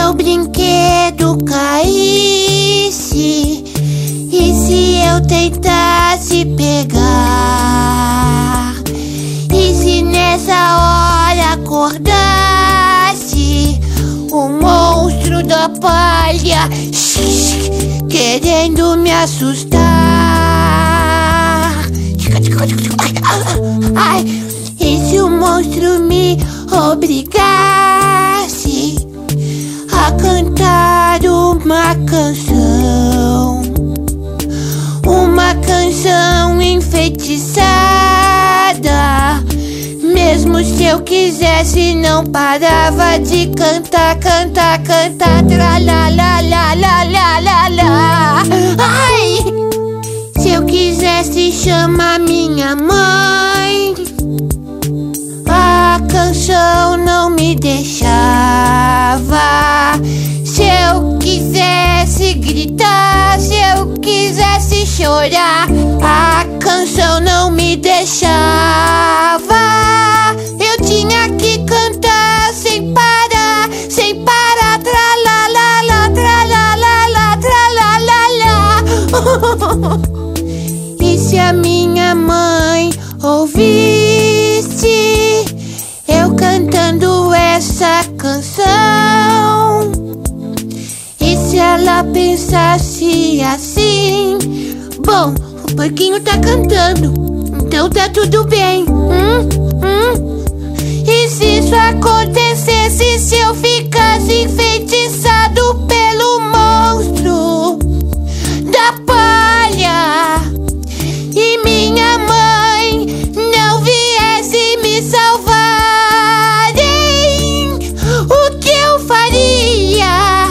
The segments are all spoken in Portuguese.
meu brinquedo caísse, e se eu tentasse pegar, e se nessa hora acordasse o monstro da palha querendo me assustar? Ai, e se o monstro me obrigasse a cantar uma canção enfeitiçada? Mesmo se eu quisesse, não parava de cantar, tralalalalalalala. Ai! Se eu quisesse chamar minha mãe, a canção não me deixava. Se eu quisesse gritar, se eu quisesse chorar, a canção não me deixava. Eu tinha que cantar sem parar, tralalala, tralalala, tralalala. E se a minha mãe ouvisse eu cantando essa canção, e se ela pensasse assim: bom, o porquinho tá cantando, então tá tudo bem. E se isso acontecesse, se eu ficasse enfeitiçado pelo monstro da palha, e minha mãe não viesse me salvar, hein? O que eu faria?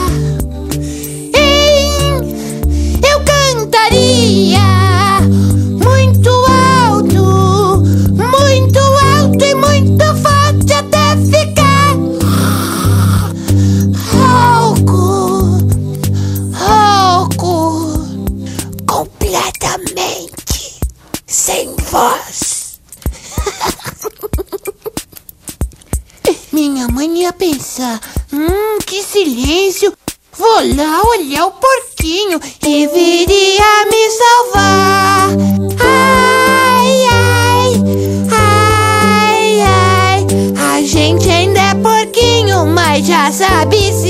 Hein? Eu cantaria muito alto e muito forte até ficar rouco, completamente sem voz. Minha mãe ia pensar: que silêncio, vou lá olhar o porquinho e viria me salvar. Ai, ai, ai, ai, a gente ainda é porquinho, mas já sabe se